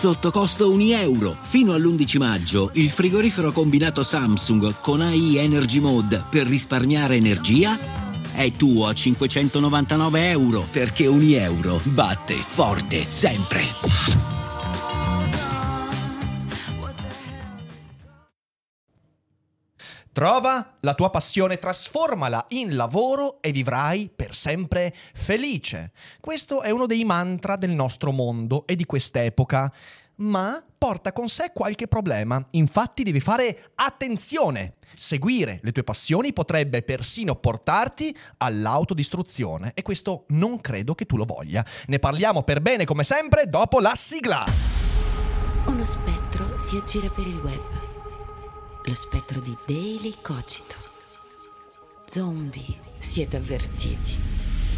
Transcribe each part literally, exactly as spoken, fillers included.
sotto costo un euro. Fino all'undici maggio il frigorifero combinato Samsung con A I Energy Mode per risparmiare energia è tuo a cinquecentonovantanove euro, perché un euro batte forte sempre. Trova la tua passione, trasformala in lavoro e vivrai per sempre felice. Questo è uno dei mantra del nostro mondo e di quest'epoca, ma porta con sé qualche problema. Infatti devi fare attenzione. Seguire le tue passioni potrebbe persino portarti all'autodistruzione e questo non credo che tu lo voglia. Ne parliamo per bene come sempre dopo la sigla. Uno spettro si aggira per il web. Lo spettro di Daily Cogito. Zombie, siete avvertiti.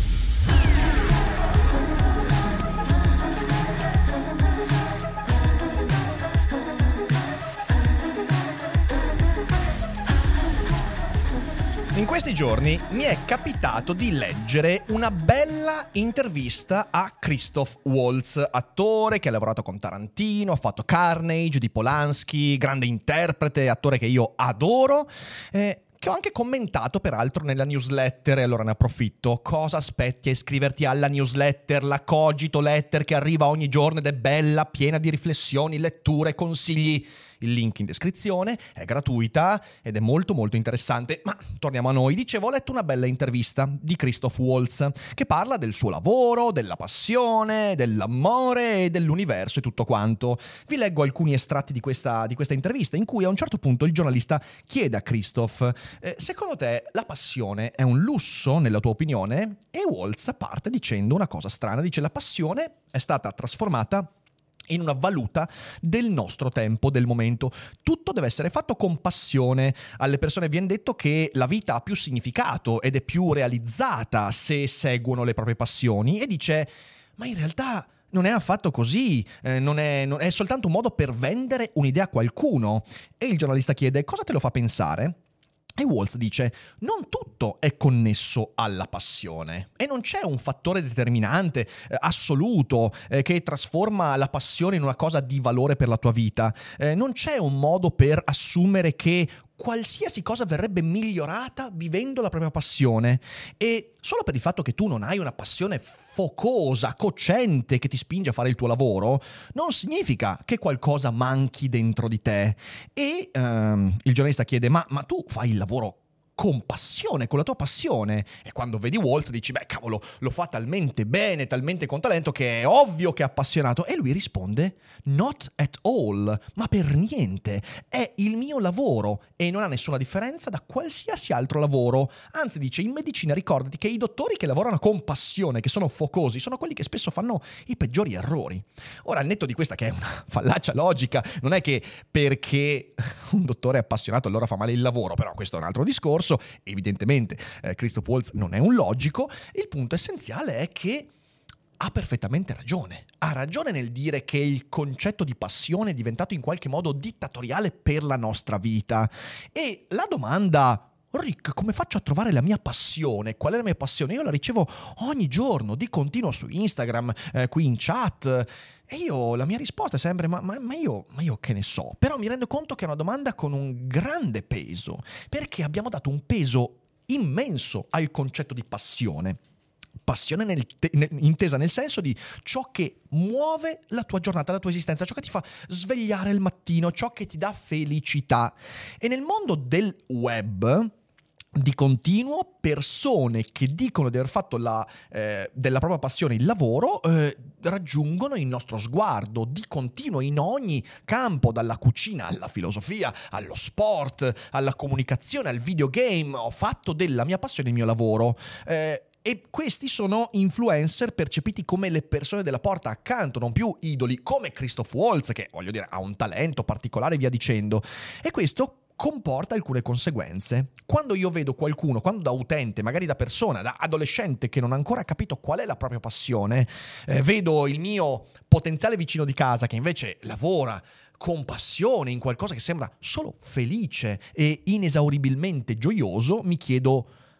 In questi giorni mi è capitato di leggere una bella intervista a Christoph Waltz, attore che ha lavorato con Tarantino, ha fatto Carnage di Polanski, grande interprete, attore che io adoro, eh, che ho anche commentato peraltro nella newsletter, e allora ne approfitto. Cosa aspetti a iscriverti alla newsletter, la Cogito Letter che arriva ogni giorno ed è bella, piena di riflessioni, letture, consigli. Il link in descrizione, è gratuita ed è molto molto interessante. Ma torniamo a noi. Dicevo, ho letto una bella intervista di Christoph Waltz che parla del suo lavoro, della passione, dell'amore e dell'universo e tutto quanto. Vi leggo alcuni estratti di questa, di questa intervista in cui a un certo punto il giornalista chiede a Christoph eh, secondo te la passione è un lusso nella tua opinione? E Waltz parte dicendo una cosa strana, dice la passione è stata trasformata in una valuta del nostro tempo, del momento. Tutto deve essere fatto con passione. Alle persone viene detto che la vita ha più significato ed è più realizzata se seguono le proprie passioni, e dice ma in realtà non è affatto così, eh, non, è, non è soltanto un modo per vendere un'idea a qualcuno. E il giornalista chiede cosa te lo fa pensare? E Waltz dice, non tutto è connesso alla passione e non c'è un fattore determinante, eh, assoluto, eh, che trasforma la passione in una cosa di valore per la tua vita. Eh, non c'è un modo per assumere che qualsiasi cosa verrebbe migliorata vivendo la propria passione, e solo per il fatto che tu non hai una passione focosa, cocente, che ti spinge a fare il tuo lavoro, non significa che qualcosa manchi dentro di te. E um, il giornalista chiede, ma, ma tu fai il lavoro con passione, con la tua passione? E quando vedi Waltz dici, beh cavolo, lo fa talmente bene, talmente con talento che è ovvio che è appassionato. E lui risponde, not at all, ma per niente, è il mio lavoro e non ha nessuna differenza da qualsiasi altro lavoro. Anzi, dice, in medicina ricordati che i dottori che lavorano con passione, che sono focosi, sono quelli che spesso fanno i peggiori errori. Ora, al netto di questa che è una fallacia logica, non è che perché un dottore è appassionato allora fa male il lavoro, però questo è un altro discorso. Evidentemente eh, Christoph Waltz non è un logico. Il punto essenziale è che ha perfettamente ragione. Ha ragione nel dire che il concetto di passione è diventato in qualche modo dittatoriale per la nostra vita. E la domanda, Rick, come faccio a trovare la mia passione? Qual è la mia passione? Io la ricevo ogni giorno, di continuo su Instagram, eh, qui in chat, e io, la mia risposta è sempre, ma, ma, ma, io, ma io che ne so? Però mi rendo conto che è una domanda con un grande peso, perché abbiamo dato un peso immenso al concetto di passione. Passione nel te- nel, intesa nel senso di ciò che muove la tua giornata, la tua esistenza, ciò che ti fa svegliare il mattino, ciò che ti dà felicità. E nel mondo del web, di continuo, persone che dicono di aver fatto la, eh, della propria passione il lavoro eh, raggiungono il nostro sguardo di continuo in ogni campo, dalla cucina alla filosofia, allo sport, alla comunicazione, al videogame. Ho fatto della mia passione il mio lavoro. Eh, E questi sono influencer percepiti come le persone della porta accanto, non più idoli, come Christoph Waltz, che voglio dire ha un talento particolare e via dicendo. E questo comporta alcune conseguenze. Quando io vedo qualcuno, quando da utente, magari da persona, da adolescente che non ha ancora capito qual è la propria passione, eh, vedo il mio potenziale vicino di casa che invece lavora con passione in qualcosa che sembra solo felice e inesauribilmente gioioso, mi chiedo: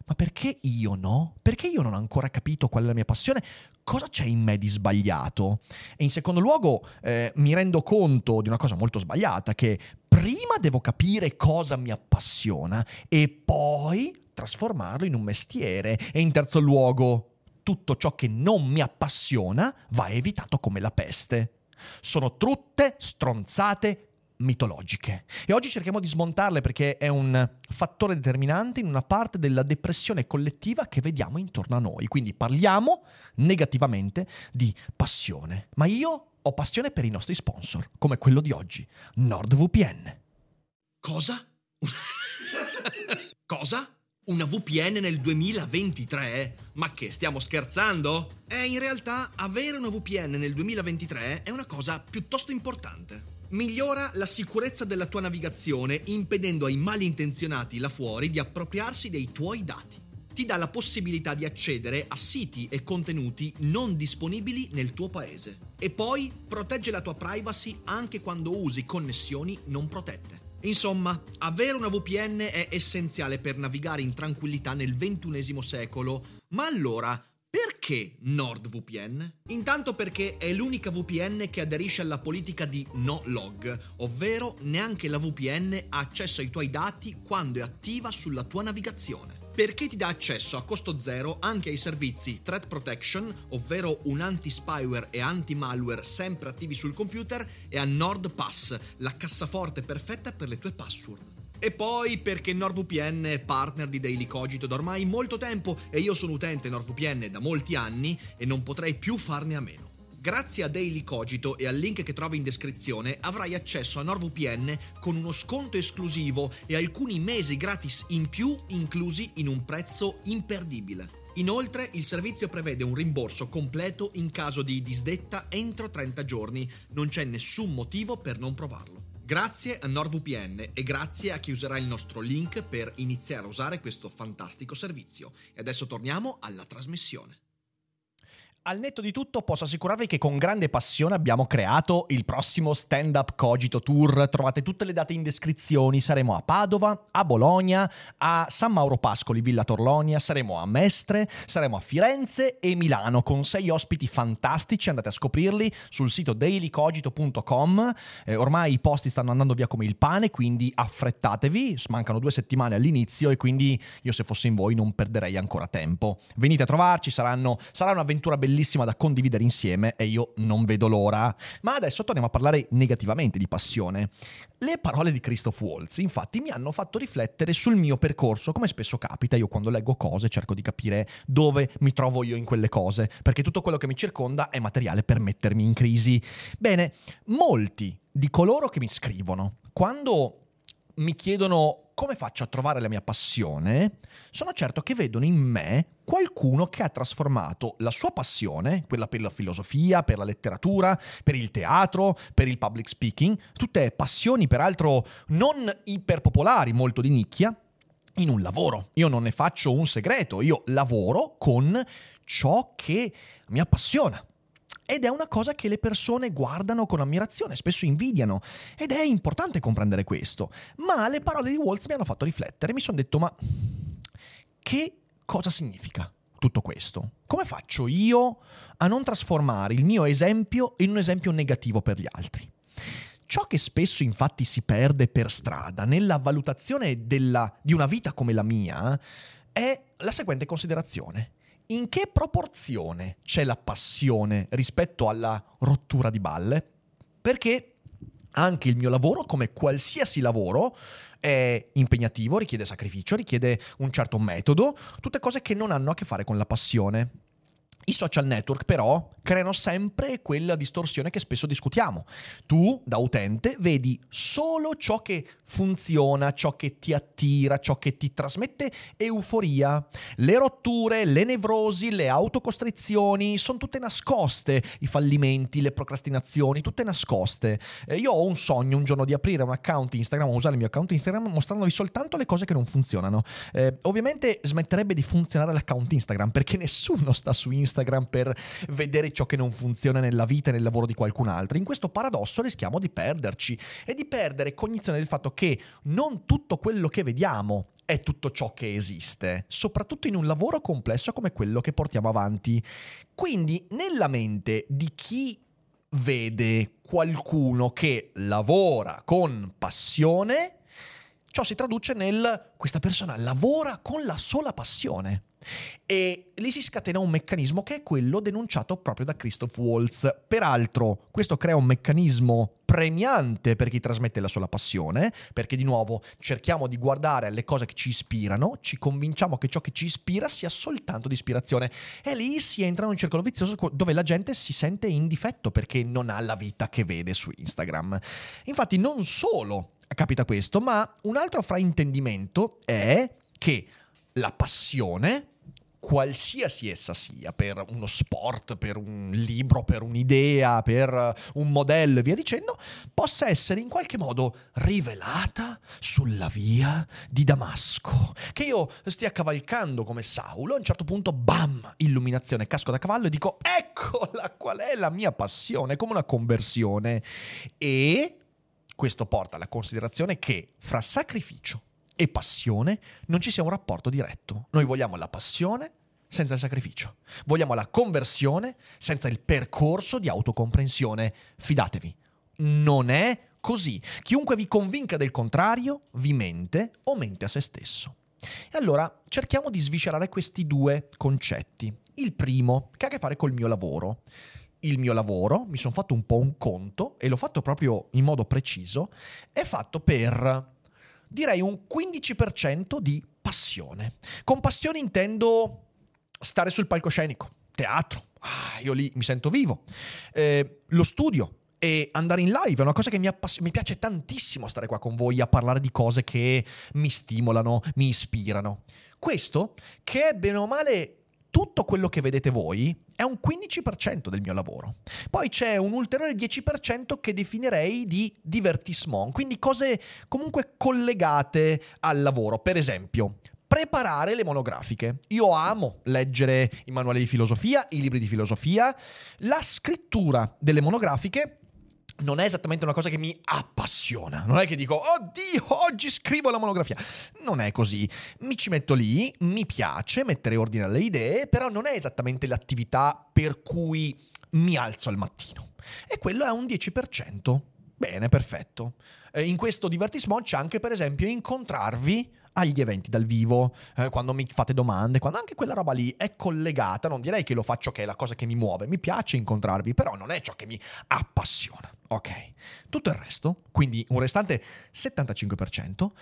Ma perché io no? Perché io non ho ancora capito qual è la mia passione? Cosa c'è in me di sbagliato? E in secondo luogo eh, mi rendo conto di una cosa molto sbagliata, che prima devo capire cosa mi appassiona e poi trasformarlo in un mestiere. E in terzo luogo, tutto ciò che non mi appassiona va evitato come la peste. Sono tutte stronzate mitologiche. E oggi cerchiamo di smontarle perché è un fattore determinante in una parte della depressione collettiva che vediamo intorno a noi. Quindi parliamo negativamente di passione. Ma io ho passione per i nostri sponsor, come quello di oggi, NordVPN. Cosa? Cosa? Una V P N nel duemilaventitré? Ma che, stiamo scherzando? Eh, in realtà avere una V P N nel duemilaventitré è una cosa piuttosto importante. Migliora la sicurezza della tua navigazione impedendo ai malintenzionati là fuori di appropriarsi dei tuoi dati. Ti dà la possibilità di accedere a siti e contenuti non disponibili nel tuo paese. E poi protegge la tua privacy anche quando usi connessioni non protette. Insomma, avere una V P N è essenziale per navigare in tranquillità nel ventunesimo secolo. Ma allora, perché NordVPN? Intanto perché è l'unica V P N che aderisce alla politica di no log, ovvero neanche la V P N ha accesso ai tuoi dati quando è attiva sulla tua navigazione. Perché ti dà accesso a costo zero anche ai servizi Threat Protection, ovvero un anti-spyware e anti-malware sempre attivi sul computer, e a NordPass, la cassaforte perfetta per le tue password. E poi perché NordVPN è partner di Daily Cogito da ormai molto tempo e io sono utente NordVPN da molti anni e non potrei più farne a meno. Grazie a Daily Cogito e al link che trovi in descrizione avrai accesso a NordVPN con uno sconto esclusivo e alcuni mesi gratis in più inclusi in un prezzo imperdibile. Inoltre il servizio prevede un rimborso completo in caso di disdetta entro trenta giorni, non c'è nessun motivo per non provarlo. Grazie a NordVPN e grazie a chi userà il nostro link per iniziare a usare questo fantastico servizio. E adesso torniamo alla trasmissione. Al netto di tutto posso assicurarvi che con grande passione abbiamo creato il prossimo Stand Up Cogito Tour. Trovate tutte le date in descrizioni. Saremo a Padova, a Bologna, a San Mauro Pascoli, Villa Torlonia, saremo a Mestre, saremo a Firenze e Milano con sei ospiti fantastici. Andate a scoprirli sul sito daily cogito punto com. Eh, ormai i posti stanno andando via come il pane, quindi affrettatevi. Mancano due settimane all'inizio e quindi io, se fossi in voi, non perderei ancora tempo. Venite a trovarci, saranno, sarà un'avventura bellissima bellissima da condividere insieme e io non vedo l'ora. Ma adesso torniamo a parlare negativamente di passione. Le parole di Christoph Waltz infatti mi hanno fatto riflettere sul mio percorso. Come spesso capita, io quando leggo cose cerco di capire dove mi trovo io in quelle cose, perché tutto quello che mi circonda è materiale per mettermi in crisi. Bene, molti di coloro che mi scrivono, quando mi chiedono come faccio a trovare la mia passione, sono certo che vedono in me qualcuno che ha trasformato la sua passione, quella per la filosofia, per la letteratura, per il teatro, per il public speaking, tutte passioni peraltro non iperpopolari, molto di nicchia, in un lavoro. Io non ne faccio un segreto, io lavoro con ciò che mi appassiona. Ed è una cosa che le persone guardano con ammirazione, spesso invidiano, ed è importante comprendere questo. Ma le parole di Waltz mi hanno fatto riflettere, mi sono detto, ma che cosa significa tutto questo? Come faccio io a non trasformare il mio esempio in un esempio negativo per gli altri? Ciò che spesso infatti si perde per strada nella valutazione della, di una vita come la mia è la seguente considerazione. In che proporzione c'è la passione rispetto alla rottura di balle? Perché anche il mio lavoro, come qualsiasi lavoro, è impegnativo, richiede sacrificio, richiede un certo metodo, tutte cose che non hanno a che fare con la passione. I social network però creano sempre quella distorsione che spesso discutiamo. Tu, da utente, vedi solo ciò che funziona, ciò che ti attira, ciò che ti trasmette euforia. Le rotture, le nevrosi, le autocostrizioni sono tutte nascoste. I fallimenti, le procrastinazioni, tutte nascoste. Eh, io ho un sogno un giorno di aprire un account Instagram, o usare il mio account Instagram mostrandovi soltanto le cose che non funzionano. Eh, ovviamente smetterebbe di funzionare l'account Instagram perché nessuno sta su Instagram Instagram per vedere ciò che non funziona nella vita e nel lavoro di qualcun altro. In questo paradosso rischiamo di perderci e di perdere cognizione del fatto che non tutto quello che vediamo è tutto ciò che esiste, soprattutto in un lavoro complesso come quello che portiamo avanti. Quindi nella mente di chi vede qualcuno che lavora con passione, ciò si traduce nel questa persona lavora con la sola passione. E lì si scatena un meccanismo che è quello denunciato proprio da Christoph Waltz. Peraltro questo crea un meccanismo premiante per chi trasmette la sola passione, perché di nuovo cerchiamo di guardare alle cose che ci ispirano, ci convinciamo che ciò che ci ispira sia soltanto di ispirazione, e lì si entra in un circolo vizioso dove la gente si sente in difetto perché non ha la vita che vede su Instagram. Infatti non solo capita questo, ma un altro fraintendimento è che la passione, qualsiasi essa sia, per uno sport, per un libro, per un'idea, per un modello e via dicendo, possa essere in qualche modo rivelata sulla via di Damasco. Che io stia cavalcando come Saulo, a un certo punto, bam, illuminazione, casco da cavallo e dico, eccola, qual è la mia passione, come una conversione. E questo porta alla considerazione che fra sacrificio e passione non ci sia un rapporto diretto. Noi vogliamo la passione senza il sacrificio. Vogliamo la conversione senza il percorso di autocomprensione. Fidatevi, non è così. Chiunque vi convinca del contrario vi mente o mente a se stesso. E allora cerchiamo di sviscerare questi due concetti. Il primo, che ha a che fare col mio lavoro. Il mio lavoro, mi sono fatto un po' un conto e l'ho fatto proprio in modo preciso, è fatto per, direi, un quindici per cento di passione. Con passione intendo stare sul palcoscenico, teatro, ah, io lì mi sento vivo, eh, lo studio e andare in live è una cosa che mi, appass- mi piace tantissimo, stare qua con voi a parlare di cose che mi stimolano, mi ispirano. Questo, che è bene o male tutto quello che vedete voi, è un quindici per cento del mio lavoro. Poi c'è un ulteriore dieci per cento che definirei di divertissement, quindi cose comunque collegate al lavoro. Per esempio, preparare le monografiche. Io amo leggere i manuali di filosofia, i libri di filosofia. La scrittura delle monografiche non è esattamente una cosa che mi appassiona. Non è che dico, oddio, oggi scrivo la monografia. Non è così. Mi ci metto lì, mi piace mettere ordine alle idee, però non è esattamente l'attività per cui mi alzo al mattino. E quello è un dieci per cento. Bene, perfetto. Eh, in questo divertissement c'è anche, per esempio, incontrarvi agli eventi dal vivo, eh, quando mi fate domande, quando anche quella roba lì è collegata. Non direi che lo faccio che è la cosa che mi muove, mi piace incontrarvi, però non è ciò che mi appassiona. Ok, tutto il resto, quindi un restante settantacinque per cento,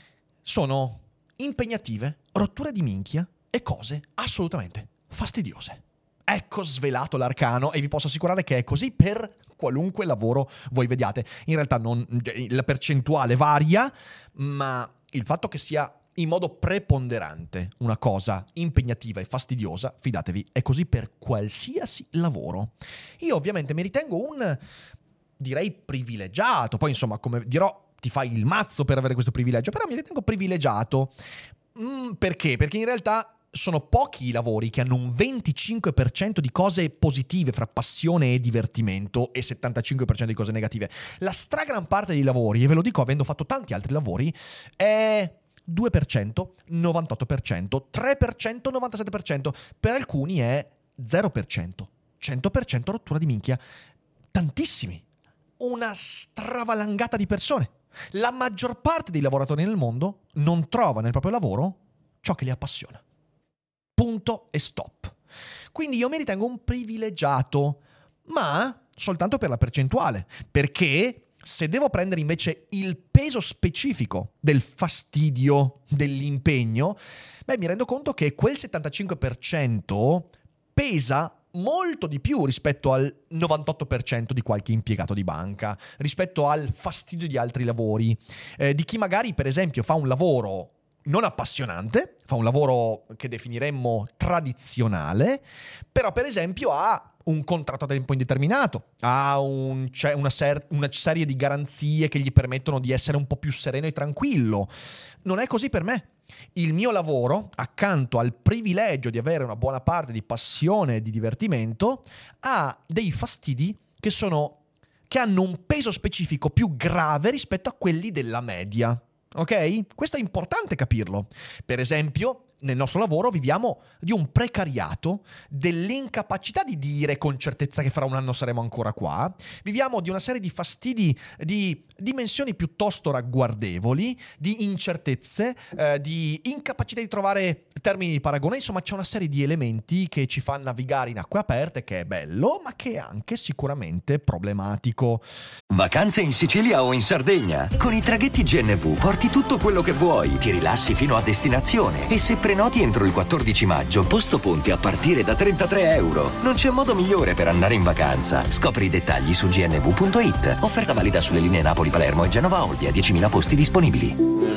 sono impegnative, rotture di minchia e cose assolutamente fastidiose. Ecco svelato l'arcano e vi posso assicurare che è così per qualunque lavoro voi vediate. In realtà non, la percentuale varia, ma il fatto che sia in modo preponderante una cosa impegnativa e fastidiosa, fidatevi, è così per qualsiasi lavoro. Io ovviamente mi ritengo un, direi, privilegiato. Poi insomma, come dirò, ti fai il mazzo per avere questo privilegio, però mi ritengo privilegiato. Mm, perché? Perché in realtà sono pochi i lavori che hanno un venticinque per cento di cose positive fra passione e divertimento e settantacinque per cento di cose negative. La stragran parte dei lavori, e ve lo dico avendo fatto tanti altri lavori, è due per cento, novantotto per cento, tre per cento, novantasette per cento. Per alcuni è zero per cento, cento per cento rottura di minchia. Tantissimi. Una stravalangata di persone. La maggior parte dei lavoratori nel mondo non trova nel proprio lavoro ciò che li appassiona. Punto e stop. Quindi io mi ritengo un privilegiato, ma soltanto per la percentuale, perché se devo prendere invece il peso specifico del fastidio, dell'impegno, beh, mi rendo conto che quel settantacinque per cento pesa molto di più rispetto al novantotto per cento di qualche impiegato di banca, rispetto al fastidio di altri lavori, eh, di chi magari per esempio fa un lavoro non appassionante, fa un lavoro che definiremmo tradizionale, però per esempio ha un contratto a tempo indeterminato, ha un, cioè una, ser- una serie di garanzie che gli permettono di essere un po' più sereno e tranquillo. Non è così per me. il mio lavoro, accanto al privilegio di avere una buona parte di passione e di divertimento, ha dei fastidi che sono che hanno un peso specifico più grave rispetto a quelli della media. Ok? Questo è importante capirlo. Per esempio, nel nostro lavoro viviamo di un precariato, dell'incapacità di dire con certezza che fra un anno saremo ancora qua, viviamo di una serie di fastidi di dimensioni piuttosto ragguardevoli, di incertezze, eh, di incapacità di trovare termini di paragone, insomma c'è una serie di elementi che ci fa navigare in acque aperte, che è bello, ma che è anche sicuramente problematico. Vacanze in Sicilia o in Sardegna? Con i traghetti G N V porti tutto quello che vuoi, ti rilassi fino a destinazione e se prenoti entro il quattordici maggio, posto ponti a partire da trentatré euro. Non c'è modo migliore per andare in vacanza. Scopri i dettagli su g n v punto i t. Offerta valida sulle linee Napoli-Palermo e Genova-Olbia, diecimila posti disponibili.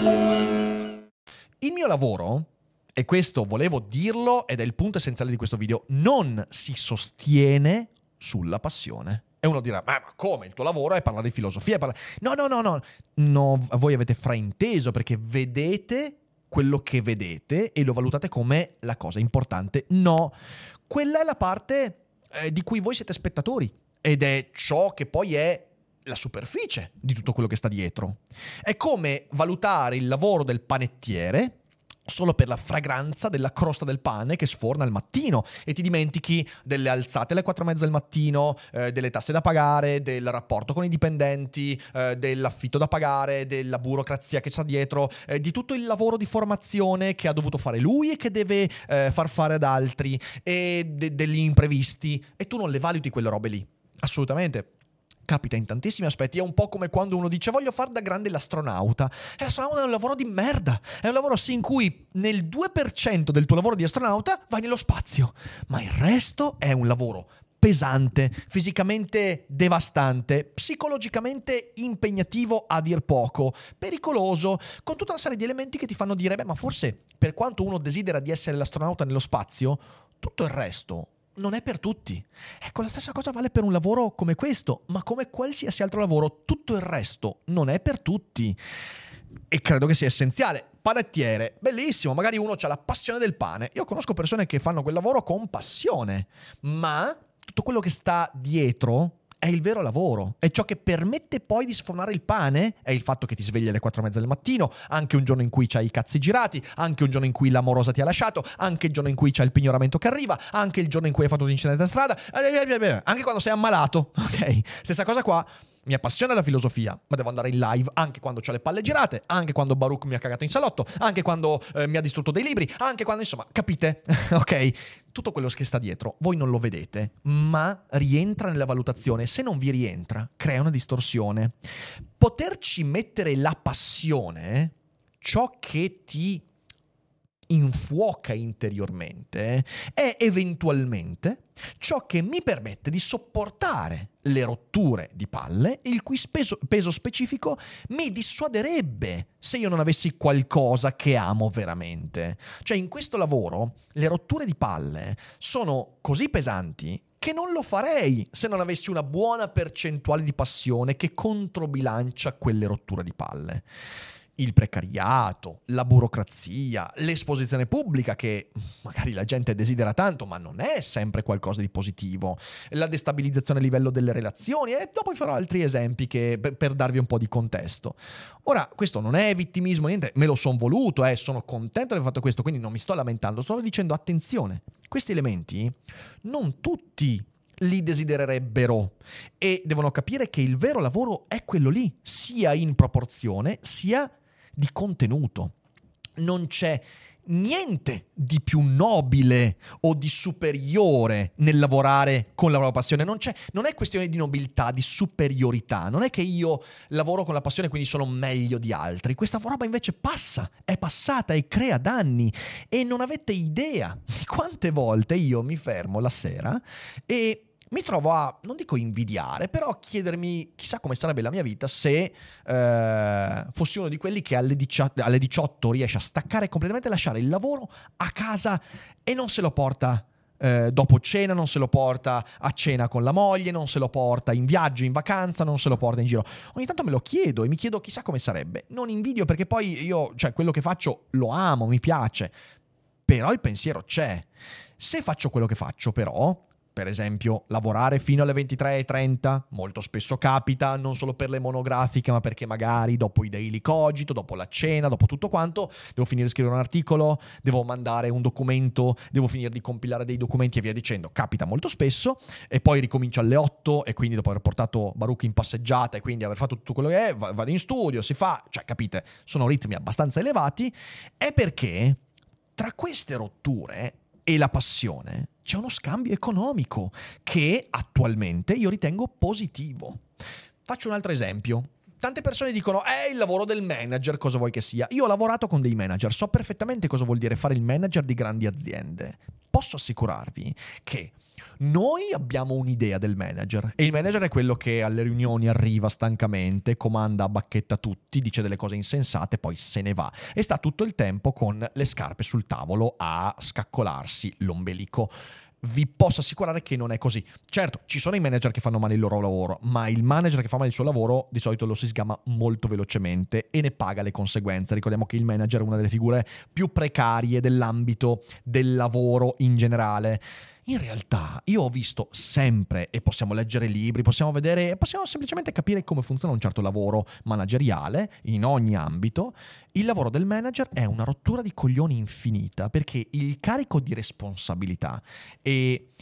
Il mio lavoro, e questo volevo dirlo ed è il punto essenziale di questo video, non si sostiene sulla passione. E uno dirà, ma, ma come? Il tuo lavoro è parlare di filosofia? È parlare... No, no, no, no, no. Voi avete frainteso perché vedete quello che vedete e lo valutate come la cosa importante. No, quella è la parte eh, di cui voi siete spettatori ed è ciò che poi è la superficie di tutto quello che sta dietro. È come valutare il lavoro del panettiere solo per la fragranza della crosta del pane che sforna al mattino e ti dimentichi delle alzate alle quattro e mezza del mattino, eh, delle tasse da pagare, del rapporto con i dipendenti, eh, dell'affitto da pagare, della burocrazia che c'è dietro, eh, di tutto il lavoro di formazione che ha dovuto fare lui e che deve eh, far fare ad altri, e de- degli imprevisti, e tu non le valuti quelle robe lì. Assolutamente. Capita in tantissimi aspetti, è un po' come quando uno dice voglio fare da grande l'astronauta. E l'astronauta è un lavoro di merda, è un lavoro sì in cui nel due per cento del tuo lavoro di astronauta vai nello spazio, ma il resto è un lavoro pesante, fisicamente devastante, psicologicamente impegnativo a dir poco, pericoloso, con tutta una serie di elementi che ti fanno dire beh, ma forse per quanto uno desidera di essere l'astronauta nello spazio, tutto il resto non è per tutti. Ecco, la stessa cosa vale per un lavoro come questo, ma come qualsiasi altro lavoro, tutto il resto non è per tutti. E credo che sia essenziale. Panettiere, bellissimo, magari uno ha la passione del pane. Io conosco persone che fanno quel lavoro con passione, ma tutto quello che sta dietro è il vero lavoro, è ciò che permette poi di sfornare il pane, è il fatto che ti svegli alle quattro e mezza del mattino, anche un giorno in cui c'hai i cazzi girati, anche un giorno in cui l'amorosa ti ha lasciato, anche il giorno in cui c'hai il pignoramento che arriva, anche il giorno in cui hai fatto un incidente a strada, anche quando sei ammalato, ok? Stessa cosa qua. Mi appassiona la filosofia, ma devo andare in live anche quando ho le palle girate, anche quando Baruch mi ha cagato in salotto, anche quando eh, mi ha distrutto dei libri, anche quando, insomma, capite? Ok? Tutto quello che sta dietro, voi non lo vedete, ma rientra nella valutazione. Se non vi rientra, crea una distorsione. Poterci mettere la passione, ciò che ti infuoca interiormente, è eventualmente ciò che mi permette di sopportare le rotture di palle, il cui peso, peso specifico mi dissuaderebbe se io non avessi qualcosa che amo veramente. Cioè, in questo lavoro le rotture di palle sono così pesanti che non lo farei se non avessi una buona percentuale di passione che controbilancia quelle rotture di palle. Il precariato, la burocrazia, l'esposizione pubblica che magari la gente desidera tanto ma non è sempre qualcosa di positivo, la destabilizzazione a livello delle relazioni, e dopo vi farò altri esempi che, per, per darvi un po' di contesto. Ora, questo non è vittimismo, niente, me lo son voluto, eh, sono contento di aver fatto questo, quindi non mi sto lamentando, sto dicendo attenzione, questi elementi non tutti li desidererebbero e devono capire che il vero lavoro è quello lì, sia in proporzione sia di contenuto. Non c'è niente di più nobile o di superiore nel lavorare con la propria passione. Non c'è, non è questione di nobiltà, di superiorità. Non è che io lavoro con la passione quindi sono meglio di altri. Questa roba invece passa, è passata e crea danni. E non avete idea di quante volte io mi fermo la sera e mi trovo a, non dico invidiare, però a chiedermi chissà come sarebbe la mia vita se eh, fossi uno di quelli che alle diciotto, alle diciotto riesce a staccare completamente, lasciare il lavoro a casa e non se lo porta eh, dopo cena, non se lo porta a cena con la moglie, non se lo porta in viaggio, in vacanza, non se lo porta in giro. Ogni tanto me lo chiedo e mi chiedo chissà come sarebbe. Non invidio perché poi io, cioè quello che faccio lo amo, mi piace, però il pensiero c'è. Se faccio quello che faccio però, per esempio, lavorare fino alle ventitré e trenta, molto spesso capita, non solo per le monografiche, ma perché magari dopo i daily cogito, dopo la cena, dopo tutto quanto, devo finire di scrivere un articolo, devo mandare un documento, devo finire di compilare dei documenti e via dicendo. Capita molto spesso, e poi ricomincio alle otto, e quindi dopo aver portato Baruch in passeggiata e quindi aver fatto tutto quello che è, vado in studio, si fa, cioè capite, sono ritmi abbastanza elevati, è perché tra queste rotture e la passione c'è uno scambio economico che attualmente io ritengo positivo. Faccio un altro esempio. Tante persone dicono è il lavoro del manager, cosa vuoi che sia. Io ho lavorato con dei manager, so perfettamente cosa vuol dire fare il manager di grandi aziende. Posso assicurarvi che noi abbiamo un'idea del manager, e il manager è quello che alle riunioni arriva stancamente, comanda a bacchetta tutti, dice delle cose insensate, poi se ne va e sta tutto il tempo con le scarpe sul tavolo a scaccolarsi l'ombelico. Vi posso assicurare che non è così. Certo, ci sono i manager che fanno male il loro lavoro, ma il manager che fa male il suo lavoro di solito lo si sgama molto velocemente e ne paga le conseguenze. Ricordiamo che il manager è una delle figure più precarie dell'ambito del lavoro in generale. In realtà io ho visto sempre, e possiamo leggere libri, possiamo vedere, possiamo semplicemente capire come funziona un certo lavoro manageriale in ogni ambito. Il lavoro del manager è una rottura di coglioni infinita, perché il carico di responsabilità e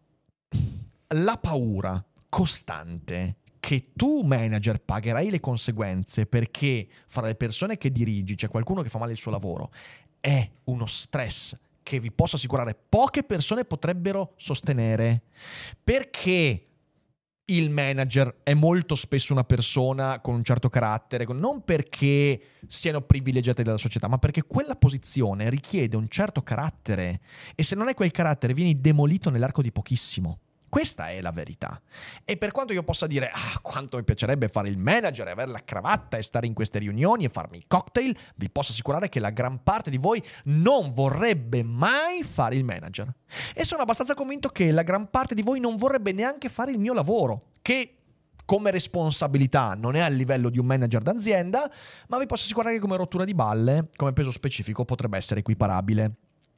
la paura costante che tu manager pagherai le conseguenze perché fra le persone che dirigi c'è qualcuno che fa male il suo lavoro è uno stress che vi posso assicurare poche persone potrebbero sostenere, perché il manager è molto spesso una persona con un certo carattere, non perché siano privilegiati dalla società, ma perché quella posizione richiede un certo carattere e se non hai quel carattere vieni demolito nell'arco di pochissimo. Questa è la verità. E per quanto io possa dire ah, quanto mi piacerebbe fare il manager e avere la cravatta e stare in queste riunioni e farmi i cocktail, vi posso assicurare che la gran parte di voi non vorrebbe mai fare il manager. E sono abbastanza convinto che la gran parte di voi non vorrebbe neanche fare il mio lavoro, che come responsabilità non è al livello di un manager d'azienda, ma vi posso assicurare che come rottura di balle, come peso specifico, potrebbe essere equiparabile.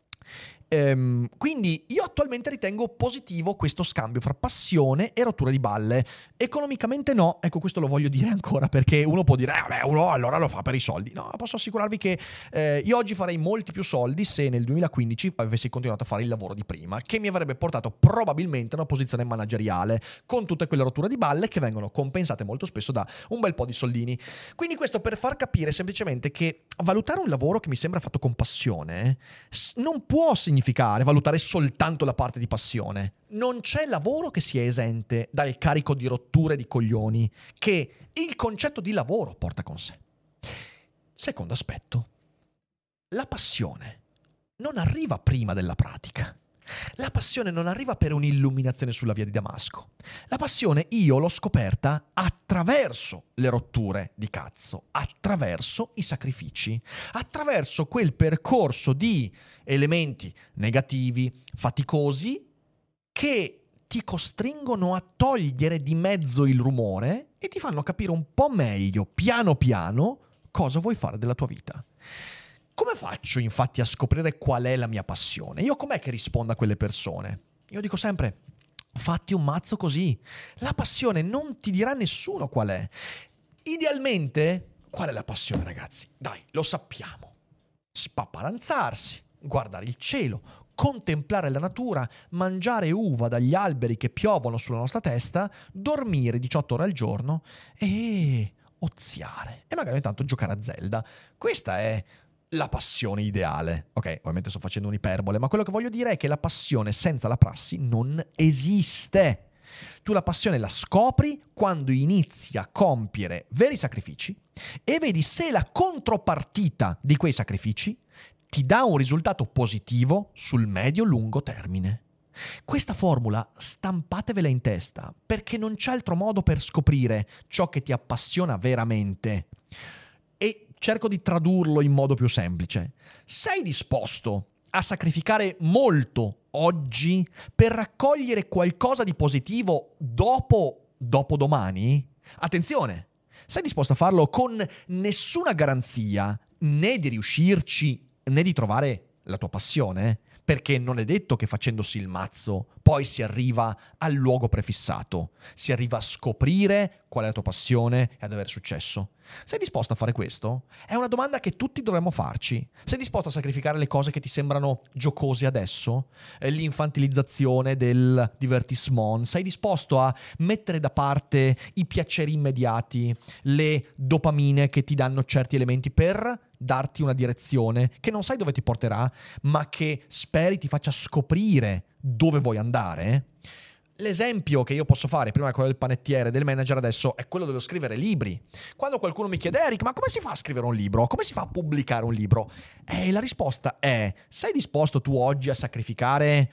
Ehm, quindi io attualmente ritengo positivo questo scambio fra passione e rottura di balle. Economicamente no, ecco, questo lo voglio dire ancora, perché uno può dire eh, beh, uno allora lo fa per i soldi. No, posso assicurarvi che eh, io oggi farei molti più soldi se nel duemilaquindici avessi continuato a fare il lavoro di prima, che mi avrebbe portato probabilmente a una posizione manageriale con tutte quelle rotture di balle che vengono compensate molto spesso da un bel po' di soldini. Quindi questo per far capire semplicemente che valutare un lavoro che mi sembra fatto con passione non può significare valutare soltanto la parte di passione. Non c'è lavoro che sia esente dal carico di rotture di coglioni che il concetto di lavoro porta con sé. Secondo aspetto, la passione non arriva prima della pratica. La passione non arriva per un'illuminazione sulla via di Damasco. La passione io l'ho scoperta attraverso le rotture di cazzo, attraverso i sacrifici, attraverso quel percorso di elementi negativi, faticosi, che ti costringono a togliere di mezzo il rumore e ti fanno capire un po' meglio, piano piano, cosa vuoi fare della tua vita. Come faccio infatti a scoprire qual è la mia passione? Io com'è che rispondo a quelle persone? Io dico sempre, fatti un mazzo così. La passione non ti dirà nessuno qual è. Idealmente, qual è la passione, ragazzi? Dai, lo sappiamo. Spapparanzarsi, guardare il cielo, contemplare la natura, mangiare uva dagli alberi che piovono sulla nostra testa, dormire diciotto ore al giorno e oziare. E magari ogni tanto giocare a Zelda. Questa è la passione ideale. Ok, ovviamente sto facendo un'iperbole, ma quello che voglio dire è che la passione senza la prassi non esiste. Tu la passione la scopri quando inizi a compiere veri sacrifici e vedi se la contropartita di quei sacrifici ti dà un risultato positivo sul medio-lungo termine. Questa formula stampatevela in testa, perché non c'è altro modo per scoprire ciò che ti appassiona veramente. E cerco di tradurlo in modo più semplice. Sei disposto a sacrificare molto oggi per raccogliere qualcosa di positivo dopo, dopo domani? Attenzione, sei disposto a farlo con nessuna garanzia né di riuscirci né di trovare la tua passione? Perché non è detto che facendosi il mazzo poi si arriva al luogo prefissato, si arriva a scoprire qual è la tua passione e ad avere successo. Sei disposto a fare questo? È una domanda che tutti dovremmo farci. Sei disposto a sacrificare le cose che ti sembrano giocose adesso? L'infantilizzazione del divertissement? Sei disposto a mettere da parte i piaceri immediati, le dopamine che ti danno certi elementi per darti una direzione che non sai dove ti porterà, ma che speri ti faccia scoprire dove vuoi andare? L'esempio che io posso fare, prima quello del panettiere, del manager, adesso è quello dello scrivere libri. Quando qualcuno mi chiede: Eric, ma come si fa a scrivere un libro? Come si fa a pubblicare un libro? E la risposta è: sei disposto tu oggi a sacrificare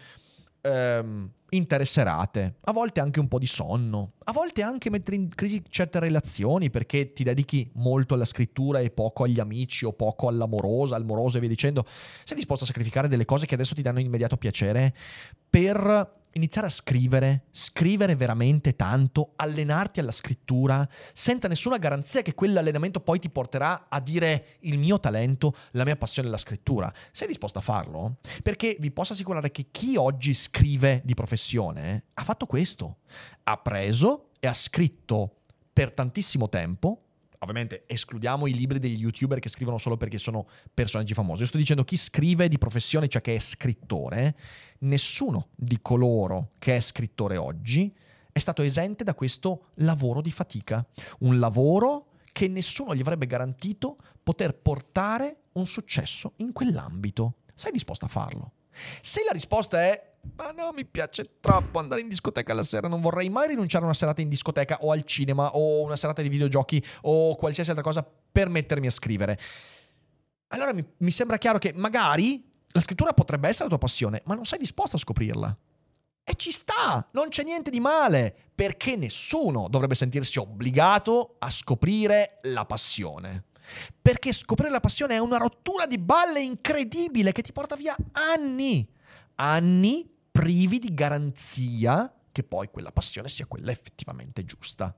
ehm, intere serate, a volte anche un po' di sonno, a volte anche mettere in crisi certe relazioni perché ti dedichi molto alla scrittura e poco agli amici o poco all'amorosa, al moroso e via dicendo? Sei disposto a sacrificare delle cose che adesso ti danno immediato piacere per iniziare a scrivere, scrivere veramente tanto, allenarti alla scrittura, senza nessuna garanzia che quell'allenamento poi ti porterà a dire: il mio talento, la mia passione è la scrittura? Sei disposto a farlo? Perché vi posso assicurare che chi oggi scrive di professione ha fatto questo. Ha preso e ha scritto per tantissimo tempo. Ovviamente escludiamo i libri degli youtuber che scrivono solo perché sono personaggi famosi. Io sto dicendo chi scrive di professione, cioè che è scrittore. Nessuno di coloro che è scrittore oggi è stato esente da questo lavoro di fatica. Un lavoro che nessuno gli avrebbe garantito poter portare un successo in quell'ambito. Sei disposto a farlo? Se la risposta è: ma no, mi piace troppo andare in discoteca la sera, non vorrei mai rinunciare a una serata in discoteca o al cinema o una serata di videogiochi o qualsiasi altra cosa per mettermi a scrivere, allora mi, mi sembra chiaro che magari la scrittura potrebbe essere la tua passione, ma non sei disposto a scoprirla. E ci sta, non c'è niente di male, perché nessuno dovrebbe sentirsi obbligato a scoprire la passione. Perché scoprire la passione è una rottura di balle incredibile che ti porta via anni, anni privi di garanzia che poi quella passione sia quella effettivamente giusta.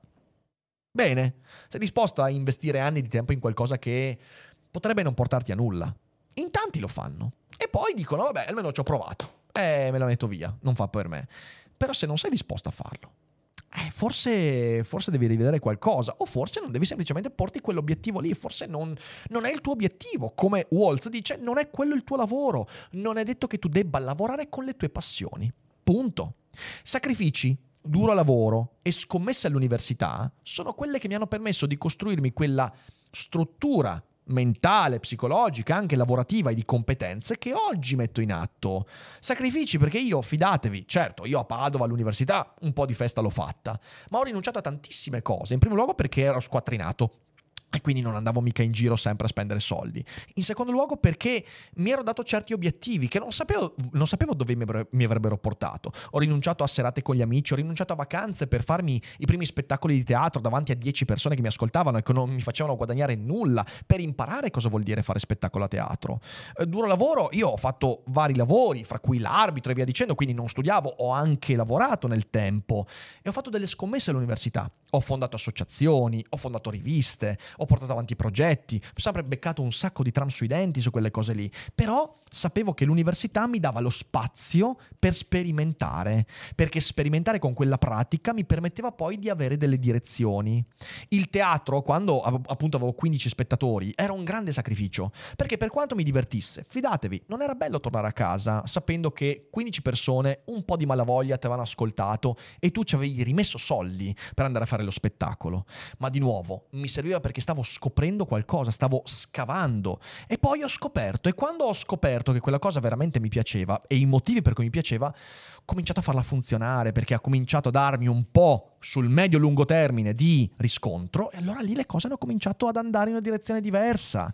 Bene, sei disposto a investire anni di tempo in qualcosa che potrebbe non portarti a nulla. In tanti lo fanno e poi dicono: vabbè, almeno ci ho provato, eh, me la metto via, non fa per me. Però se non sei disposto a farlo, eh, forse, forse devi rivedere qualcosa, o forse non devi semplicemente porti quell'obiettivo lì, forse non, non è il tuo obiettivo. Come Waltz dice, non è quello il tuo lavoro, non è detto che tu debba lavorare con le tue passioni, punto. Sacrifici, duro lavoro e scommesse all'università sono quelle che mi hanno permesso di costruirmi quella struttura mentale, psicologica, anche lavorativa e di competenze che oggi metto in atto. Sacrifici perché io, fidatevi, certo, io a Padova all'università un po' di festa l'ho fatta, ma ho rinunciato a tantissime cose. In primo luogo perché ero squattrinato e quindi non andavo mica in giro sempre a spendere soldi. In secondo luogo perché mi ero dato certi obiettivi che non sapevo, non sapevo dove mi, avre- mi avrebbero portato. Ho rinunciato a serate con gli amici, ho rinunciato a vacanze per farmi i primi spettacoli di teatro davanti a dieci persone che mi ascoltavano e che non mi facevano guadagnare nulla, per imparare cosa vuol dire fare spettacolo a teatro. Eh, duro lavoro, io ho fatto vari lavori, fra cui l'arbitro e via dicendo, quindi non studiavo, ho anche lavorato nel tempo e ho fatto delle scommesse all'università. Ho fondato associazioni, ho fondato riviste, ho portato avanti progetti, ho sempre beccato un sacco di tram sui denti su quelle cose lì, però sapevo che l'università mi dava lo spazio per sperimentare, perché sperimentare con quella pratica mi permetteva poi di avere delle direzioni. Il teatro, quando appunto avevo quindici spettatori, era un grande sacrificio, perché per quanto mi divertisse, fidatevi, non era bello tornare a casa sapendo che quindici persone, un po' di malavoglia ti avevano ascoltato e tu ci avevi rimesso soldi per andare a fare lo spettacolo. Ma di nuovo, mi serviva perché stavo scoprendo qualcosa, stavo scavando e poi ho scoperto, e quando ho scoperto che quella cosa veramente mi piaceva e i motivi per cui mi piaceva, ho cominciato a farla funzionare, perché ha cominciato a darmi un po' sul medio-lungo termine di riscontro, e allora lì le cose hanno cominciato ad andare in una direzione diversa.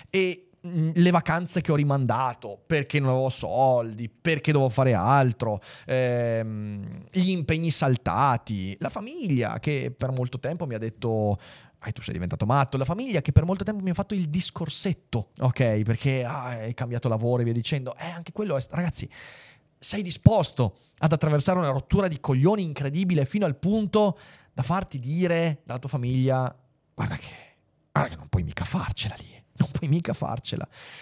E le vacanze che ho rimandato perché non avevo soldi, perché dovevo fare altro, ehm, gli impegni saltati, la famiglia che per molto tempo mi ha detto: ah, tu sei diventato matto. La famiglia che per molto tempo mi ha fatto il discorsetto, ok, perché ah, hai cambiato lavoro e via dicendo. Eh, anche quello è, ragazzi, sei disposto ad attraversare una rottura di coglioni incredibile fino al punto da farti dire dalla tua famiglia: guarda che, guarda che non puoi mica farcela lì, non puoi mica farcela.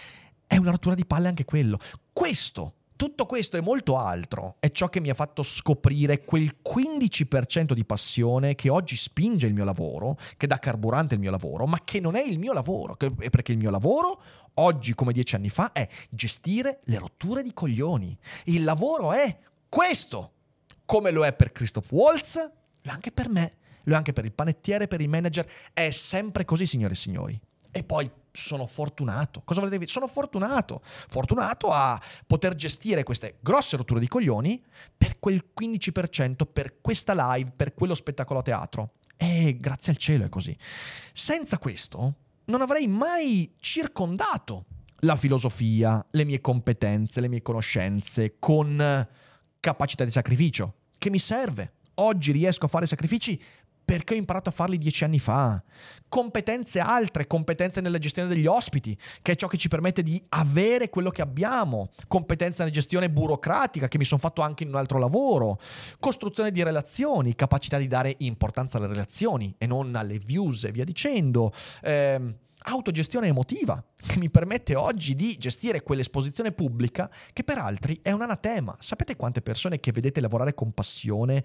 È una rottura di palle anche quello. Questo, tutto questo e molto altro è ciò che mi ha fatto scoprire quel quindici per cento di passione che oggi spinge il mio lavoro, che dà carburante il mio lavoro, ma che non è il mio lavoro, perché il mio lavoro oggi, come dieci anni fa, è gestire le rotture di coglioni. Il lavoro è questo, come lo è per Christoph Waltz, lo è anche per me, lo è anche per il panettiere, per il manager. È sempre così, signore e signori. E poi sono fortunato. Cosa volete dire? Sono fortunato. Fortunato a poter gestire queste grosse rotture di coglioni per quel quindici per cento, per questa live, per quello spettacolo a teatro. E grazie al cielo è così. Senza questo non avrei mai circondato la filosofia, le mie competenze, le mie conoscenze con capacità di sacrificio che mi serve. Oggi riesco a fare sacrifici perché ho imparato a farli dieci anni fa. Competenze altre, competenze nella gestione degli ospiti, che è ciò che ci permette di avere quello che abbiamo. Competenze nella gestione burocratica, che mi sono fatto anche in un altro lavoro. Costruzione di relazioni, capacità di dare importanza alle relazioni e non alle views e via dicendo. Eh, autogestione emotiva, che mi permette oggi di gestire quell'esposizione pubblica che per altri è un anatema. Sapete quante persone che vedete lavorare con passione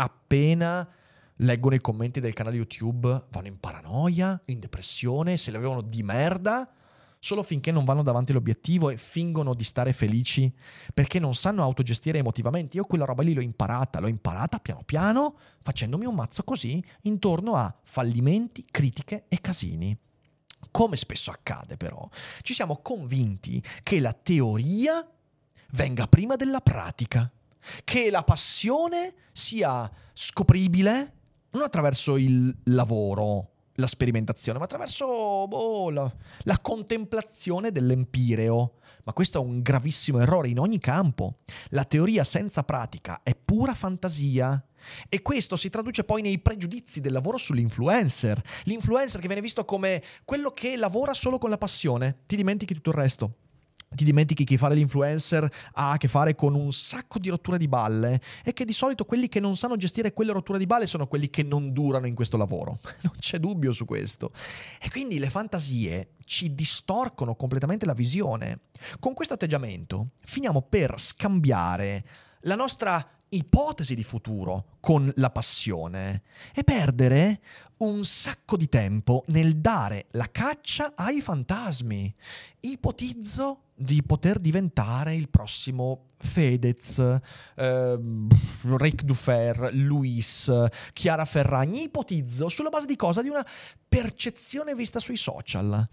appena leggono i commenti del canale YouTube vanno in paranoia, in depressione, se le avevano di merda, solo finché non vanno davanti all'obiettivo e fingono di stare felici perché non sanno autogestire emotivamente? Io quella roba lì l'ho imparata, l'ho imparata piano piano facendomi un mazzo così intorno a fallimenti, critiche e casini. Come spesso accade però, ci siamo convinti che la teoria venga prima della pratica, che la passione sia scopribile non attraverso il lavoro, la sperimentazione, ma attraverso boh, la, la contemplazione dell'empireo. Ma questo è un gravissimo errore in ogni campo. La teoria senza pratica è pura fantasia. E questo si traduce poi nei pregiudizi del lavoro sull'influencer. L'influencer che viene visto come quello che lavora solo con la passione. Ti dimentichi tutto il resto. Ti dimentichi che fare l'influencer ha a che fare con un sacco di rotture di balle e che di solito quelli che non sanno gestire quelle rotture di balle sono quelli che non durano in questo lavoro. Non c'è dubbio su questo. E quindi le fantasie ci distorcono completamente la visione. Con questo atteggiamento finiamo per scambiare la nostra ipotesi di futuro con la passione e perdere un sacco di tempo nel dare la caccia ai fantasmi. Ipotizzo di poter diventare il prossimo Fedez, eh, Ric Dufer, Luis, Chiara Ferragni. Ipotizzo sulla base di cosa? Di una percezione vista sui social.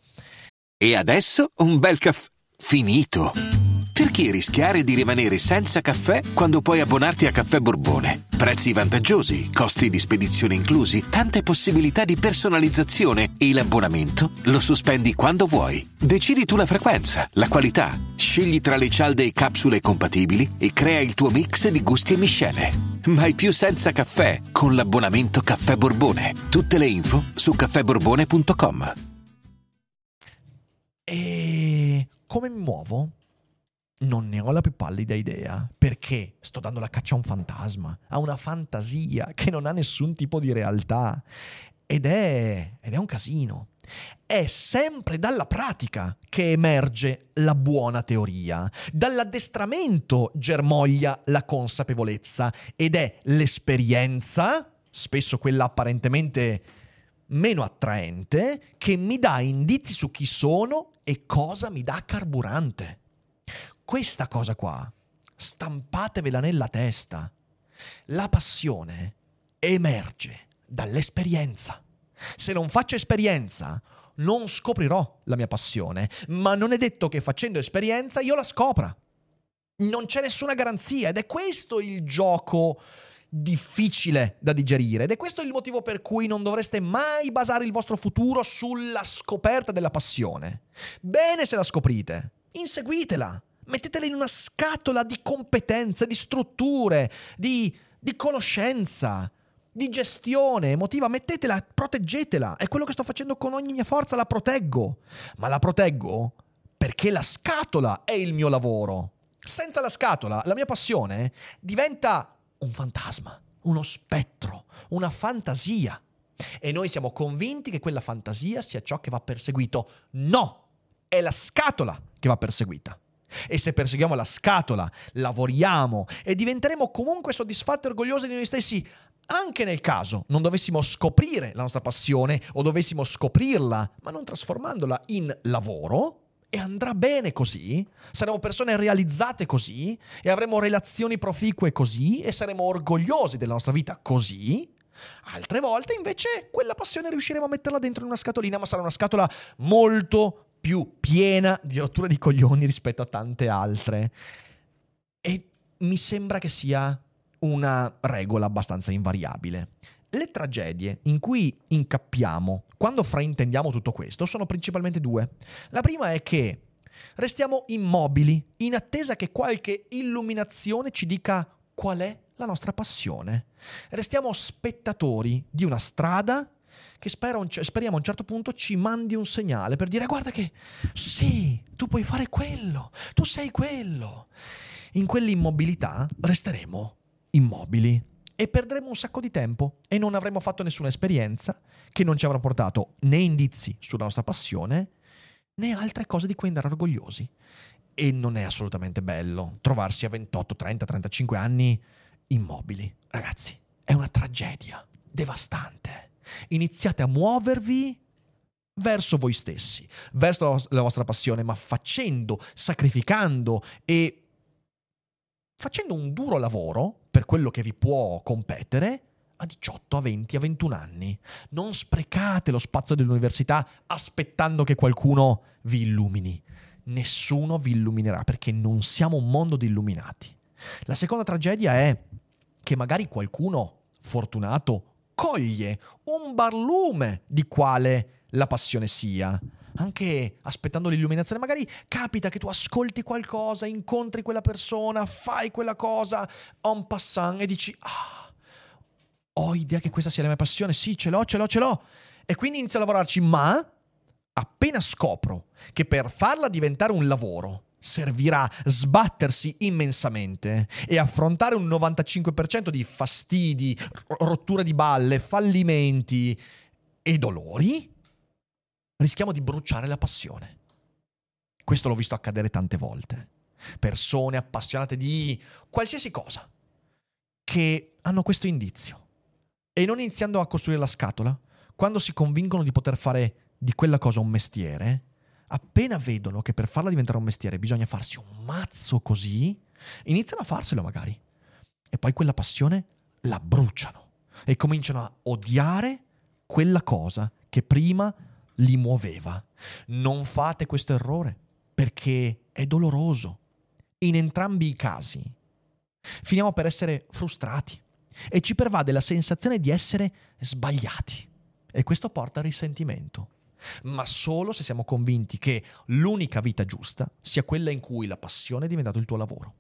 E adesso un bel caffè finito. Perché rischiare di rimanere senza caffè quando puoi abbonarti a Caffè Borbone? Prezzi vantaggiosi, costi di spedizione inclusi, tante possibilità di personalizzazione e l'abbonamento lo sospendi quando vuoi. Decidi tu la frequenza, la qualità, scegli tra le cialde e capsule compatibili e crea il tuo mix di gusti e miscele. Mai più senza caffè con l'abbonamento Caffè Borbone. Tutte le info su caffè borbone punto com. E come mi muovo? Non ne ho la più pallida idea, perché sto dando la caccia a un fantasma, a una fantasia che non ha nessun tipo di realtà. Ed è, ed è un casino. È sempre dalla pratica che emerge la buona teoria. Dall'addestramento germoglia la consapevolezza ed è l'esperienza, spesso quella apparentemente meno attraente, che mi dà indizi su chi sono e cosa mi dà carburante. Questa cosa qua, stampatevela nella testa. La passione emerge dall'esperienza. Se non faccio esperienza, non scoprirò la mia passione, ma non è detto che facendo esperienza io la scopra. Non c'è nessuna garanzia ed è questo il gioco difficile da digerire ed è questo il motivo per cui non dovreste mai basare il vostro futuro sulla scoperta della passione. Bene se la scoprite, inseguitela. Mettetela in una scatola di competenze, di strutture, di, di conoscenza, di gestione emotiva. Mettetela, proteggetela. È quello che sto facendo con ogni mia forza, la proteggo. Ma la proteggo perché la scatola è il mio lavoro. Senza la scatola, la mia passione diventa un fantasma, uno spettro, una fantasia. E noi siamo convinti che quella fantasia sia ciò che va perseguito. No! È la scatola che va perseguita. E se perseguiamo la scatola, lavoriamo e diventeremo comunque soddisfatti e orgogliosi di noi stessi, anche nel caso non dovessimo scoprire la nostra passione o dovessimo scoprirla, ma non trasformandola in lavoro, e andrà bene così, saremo persone realizzate così, e avremo relazioni proficue così, e saremo orgogliosi della nostra vita così. Altre volte invece quella passione riusciremo a metterla dentro in una scatolina, ma sarà una scatola molto più piena di rotture di coglioni rispetto a tante altre. E mi sembra che sia una regola abbastanza invariabile. Le tragedie in cui incappiamo quando fraintendiamo tutto questo sono principalmente due. La prima è che restiamo immobili in attesa che qualche illuminazione ci dica qual è la nostra passione. Restiamo spettatori di una strada che spero, speriamo a un certo punto ci mandi un segnale per dire: guarda che sì, tu puoi fare quello, tu sei quello. In quell'immobilità resteremo immobili e perderemo un sacco di tempo e non avremo fatto nessuna esperienza che non ci avrà portato né indizi sulla nostra passione né altre cose di cui andare orgogliosi. E non è assolutamente bello trovarsi a ventotto, trenta, trentacinque anni immobili. Ragazzi, è una tragedia devastante. Iniziate a muovervi verso voi stessi, verso la vostra passione, ma facendo, sacrificando e facendo un duro lavoro per quello che vi può competere a diciotto, a venti, a ventuno anni. Non sprecate lo spazio dell'università aspettando che qualcuno vi illumini. Nessuno vi illuminerà, perché non siamo un mondo di illuminati. La seconda tragedia è che magari qualcuno fortunato coglie un barlume di quale la passione sia. Anche aspettando l'illuminazione, magari capita che tu ascolti qualcosa, incontri quella persona, fai quella cosa en passant e dici: ah, ho idea che questa sia la mia passione, sì, ce l'ho, ce l'ho, ce l'ho. E quindi inizio a lavorarci, ma appena scopro che per farla diventare un lavoro servirà sbattersi immensamente e affrontare un novantacinque per cento di fastidi, rotture di balle, fallimenti e dolori, rischiamo di bruciare la passione. Questo l'ho visto accadere tante volte. Persone appassionate di qualsiasi cosa che hanno questo indizio e non iniziando a costruire la scatola, quando si convincono di poter fare di quella cosa un mestiere, appena vedono che per farla diventare un mestiere bisogna farsi un mazzo così, iniziano a farselo magari. E poi quella passione la bruciano e cominciano a odiare quella cosa che prima li muoveva. Non fate questo errore, perché è doloroso. In entrambi i casi finiamo per essere frustrati e ci pervade la sensazione di essere sbagliati. E questo porta al risentimento. Ma solo se siamo convinti che l'unica vita giusta sia quella in cui la passione è diventato il tuo lavoro.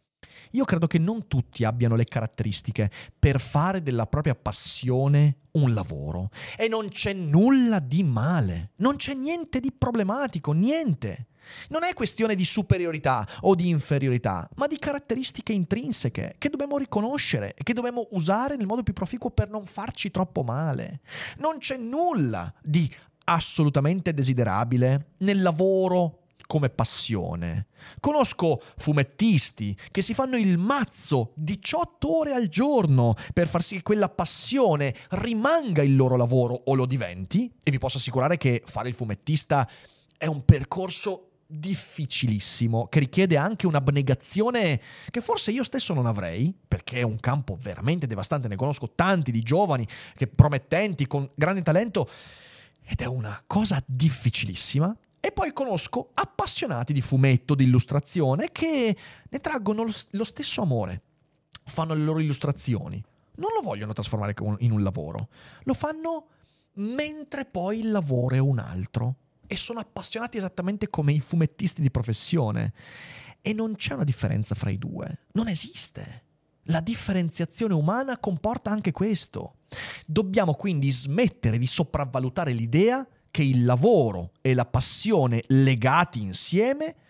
Io credo che non tutti abbiano le caratteristiche per fare della propria passione un lavoro. E non c'è nulla di male, non c'è niente di problematico, niente. Non è questione di superiorità o di inferiorità, ma di caratteristiche intrinseche che dobbiamo riconoscere e che dobbiamo usare nel modo più proficuo per non farci troppo male. Non c'è nulla di assolutamente desiderabile nel lavoro come passione. Conosco fumettisti che si fanno il mazzo diciotto ore al giorno per far sì che quella passione rimanga il loro lavoro o lo diventi, e vi posso assicurare che fare il fumettista è un percorso difficilissimo che richiede anche un'abnegazione che forse io stesso non avrei, perché è un campo veramente devastante. Ne conosco tanti di giovani che promettenti con grande talento ed è una cosa difficilissima. E poi conosco appassionati di fumetto, di illustrazione, che ne traggono lo, lo stesso amore. Fanno le loro illustrazioni. Non lo vogliono trasformare in un lavoro. Lo fanno mentre poi il lavoro è un altro. E sono appassionati esattamente come i fumettisti di professione. E non c'è una differenza fra i due. Non esiste. La differenziazione umana comporta anche questo. Dobbiamo quindi smettere di sopravvalutare l'idea che il lavoro e la passione legati insieme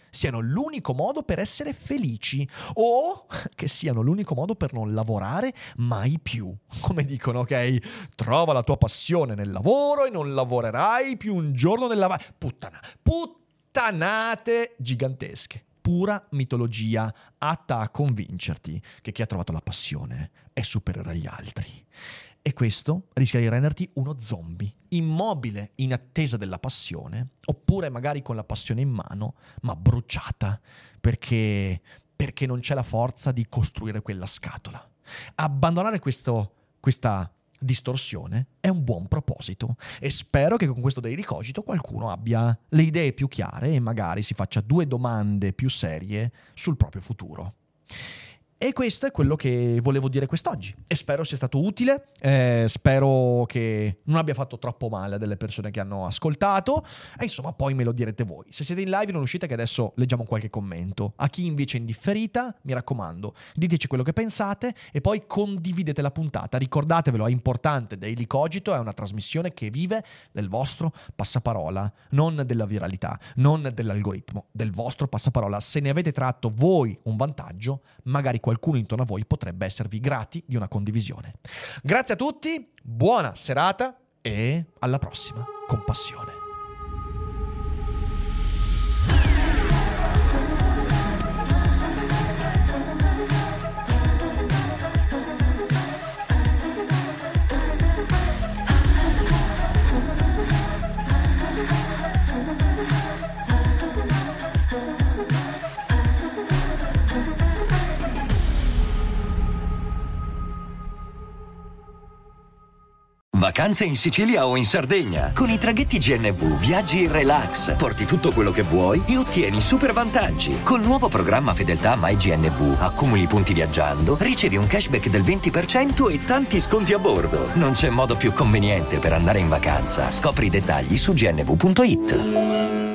siano l'unico modo per essere felici o che siano l'unico modo per non lavorare mai più. Come dicono, ok? Trova la tua passione nel lavoro e non lavorerai più un giorno nel lavoro. Puttana, puttanate gigantesche. Pura mitologia atta a convincerti che chi ha trovato la passione è superiore agli altri. E questo rischia di renderti uno zombie, immobile in attesa della passione, oppure magari con la passione in mano, ma bruciata, perché, perché non c'è la forza di costruire quella scatola. Abbandonare questo, questa distorsione è un buon proposito e spero che con questo Daily Cogito qualcuno abbia le idee più chiare e magari si faccia due domande più serie sul proprio futuro. E questo è quello che volevo dire quest'oggi e spero sia stato utile, eh, spero che non abbia fatto troppo male a delle persone che hanno ascoltato e insomma poi me lo direte voi. Se siete in live non uscite che adesso leggiamo qualche commento. A chi invece è in differita, mi raccomando, diteci quello che pensate e poi condividete la puntata. Ricordatevelo, è importante, Daily Cogito è una trasmissione che vive del vostro passaparola, non della viralità, non dell'algoritmo, del vostro passaparola. Se ne avete tratto voi un vantaggio, magari qualcuno intorno a voi potrebbe esservi grati di una condivisione. Grazie a tutti, buona serata e alla prossima con passione. Vacanze in Sicilia o in Sardegna. Con i traghetti G N V viaggi in relax, porti tutto quello che vuoi e ottieni super vantaggi. Col nuovo programma Fedeltà MyGNV accumuli punti viaggiando, ricevi un cashback del venti per cento e tanti sconti a bordo. Non c'è modo più conveniente per andare in vacanza. Scopri i dettagli su gnv punto it.